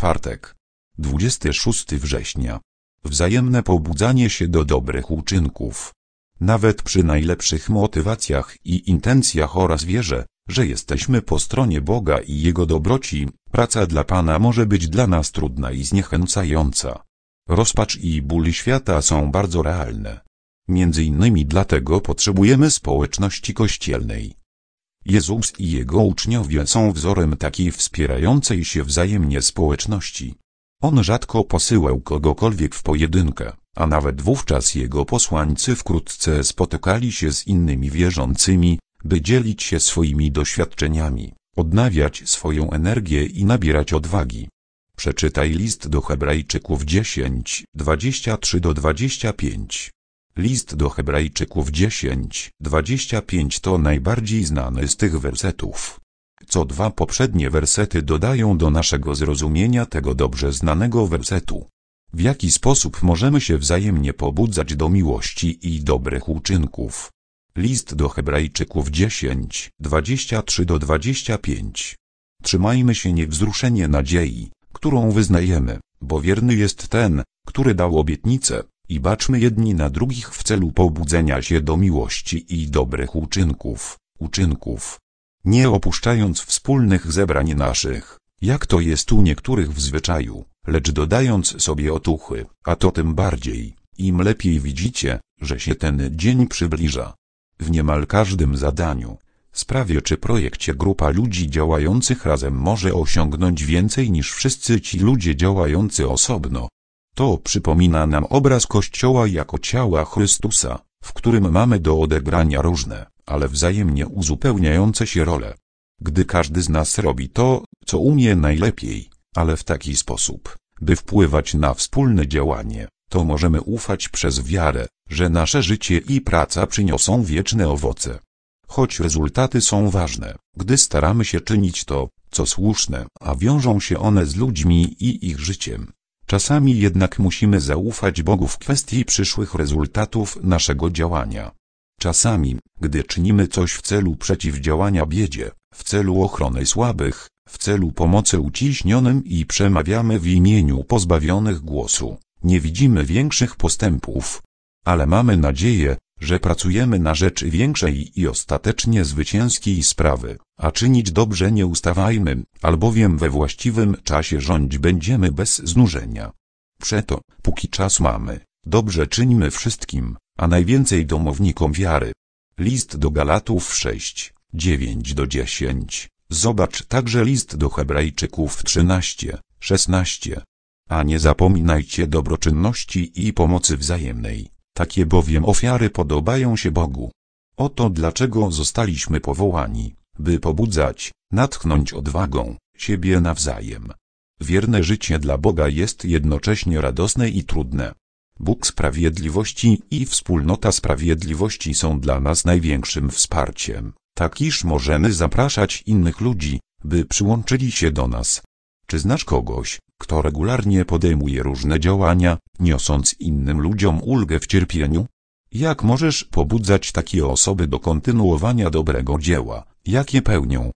czwartek. 26 września. Wzajemne pobudzanie się do dobrych uczynków. Nawet przy najlepszych motywacjach i intencjach oraz wierze, że jesteśmy po stronie Boga i Jego dobroci, praca dla Pana może być dla nas trudna i zniechęcająca. Rozpacz i ból świata są bardzo realne. Między innymi dlatego potrzebujemy społeczności kościelnej. Jezus i Jego uczniowie są wzorem takiej wspierającej się wzajemnie społeczności. On rzadko posyłał kogokolwiek w pojedynkę, a nawet wówczas Jego posłańcy wkrótce spotykali się z innymi wierzącymi, by dzielić się swoimi doświadczeniami, odnawiać swoją energię i nabierać odwagi. Przeczytaj list do Hebrajczyków 10, 23-25. List do Hebrajczyków 10, 25 to najbardziej znany z tych wersetów. Co dwa poprzednie wersety dodają do naszego zrozumienia tego dobrze znanego wersetu. W jaki sposób możemy się wzajemnie pobudzać do miłości i dobrych uczynków? List do Hebrajczyków 10, 23-25. Trzymajmy się niewzruszenie nadziei, którą wyznajemy, bo wierny jest ten, który dał obietnicę, i baczmy jedni na drugich w celu pobudzenia się do miłości i dobrych uczynków. Nie opuszczając wspólnych zebrań naszych, jak to jest u niektórych w zwyczaju, lecz dodając sobie otuchy, a to tym bardziej, im lepiej widzicie, że się ten dzień przybliża. W niemal każdym zadaniu, sprawie czy projekcie grupa ludzi działających razem może osiągnąć więcej niż wszyscy ci ludzie działający osobno. To przypomina nam obraz Kościoła jako ciała Chrystusa, w którym mamy do odegrania różne, ale wzajemnie uzupełniające się role. Gdy każdy z nas robi to, co umie najlepiej, ale w taki sposób, by wpływać na wspólne działanie, to możemy ufać przez wiarę, że nasze życie i praca przyniosą wieczne owoce. Choć rezultaty są ważne, gdy staramy się czynić to, co słuszne, a wiążą się one z ludźmi i ich życiem. Czasami jednak musimy zaufać Bogu w kwestii przyszłych rezultatów naszego działania. Czasami, gdy czynimy coś w celu przeciwdziałania biedzie, w celu ochrony słabych, w celu pomocy uciśnionym i przemawiamy w imieniu pozbawionych głosu, nie widzimy większych postępów. Ale mamy nadzieję, że pracujemy na rzecz większej i ostatecznie zwycięskiej sprawy, a czynić dobrze nie ustawajmy, albowiem we właściwym czasie rządzić będziemy bez znużenia. Przeto, póki czas mamy, dobrze czyńmy wszystkim, a najwięcej domownikom wiary. List do Galatów 6, 9-10. Zobacz także list do Hebrajczyków 13, 16. A nie zapominajcie dobroczynności i pomocy wzajemnej. Takie bowiem ofiary podobają się Bogu. Oto dlaczego zostaliśmy powołani, by pobudzać, natchnąć odwagą siebie nawzajem. Wierne życie dla Boga jest jednocześnie radosne i trudne. Bóg sprawiedliwości i wspólnota sprawiedliwości są dla nas największym wsparciem, tak iż możemy zapraszać innych ludzi, by przyłączyli się do nas. Czy znasz kogoś, kto regularnie podejmuje różne działania, niosąc innym ludziom ulgę w cierpieniu? Jak możesz pobudzać takie osoby do kontynuowania dobrego dzieła, jakie pełnią?